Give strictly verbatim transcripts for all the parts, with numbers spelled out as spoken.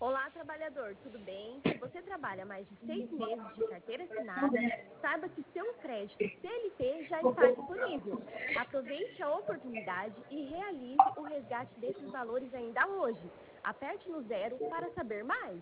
Olá, trabalhador, tudo bem? Se você trabalha mais de seis meses de carteira assinada, saiba que seu crédito C L T já está disponível. Aproveite a oportunidade e realize o resgate desses valores ainda hoje. Aperte no zero para saber mais.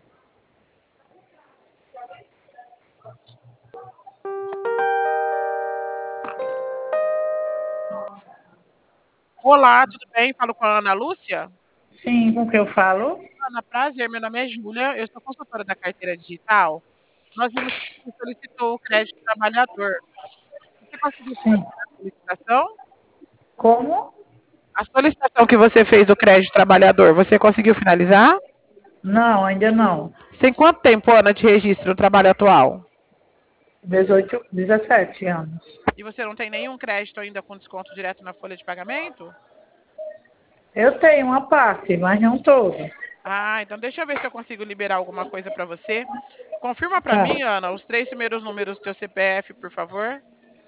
Olá, tudo bem? Falo com a Ana Lúcia. Sim, com o que eu falo? Ana, prazer, meu nome é Júlia, eu sou consultora da carteira digital. Nós vimos que você solicitou o crédito trabalhador. Você conseguiu Sim. fazer a solicitação? Como? A solicitação que você fez do crédito trabalhador, você conseguiu finalizar? Não, ainda não. Você tem quanto tempo, Ana, de registro no trabalho atual? dezoito, dezessete anos. E você não tem nenhum crédito ainda com desconto direto na folha de pagamento? Eu tenho uma parte, mas não todo. Ah, então deixa eu ver se eu consigo liberar alguma coisa para você. Confirma para Tá. mim, Ana, os três primeiros números do seu C P F, por favor.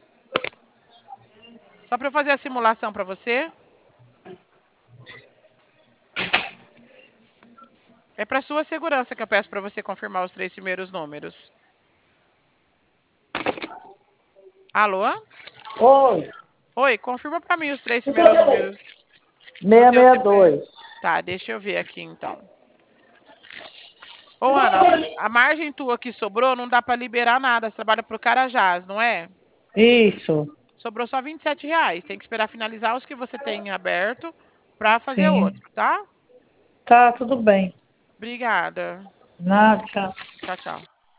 Só para eu fazer a simulação para você. É para sua segurança que eu peço para você confirmar os três primeiros números. Alô? Oi, Oi, confirma para mim os três primeiros números do seu C P F. seiscentos e sessenta e dois. Tá, deixa eu ver aqui então. Ô, Ana, a margem tua que sobrou não dá para liberar nada. Você trabalha pro Carajás, não é? Isso, Sobrou só vinte e sete reais. Tem que esperar finalizar os que você tem aberto para fazer sim. outro, tá? Tá, tudo bem. Obrigada. Nada. Tchau, tchau.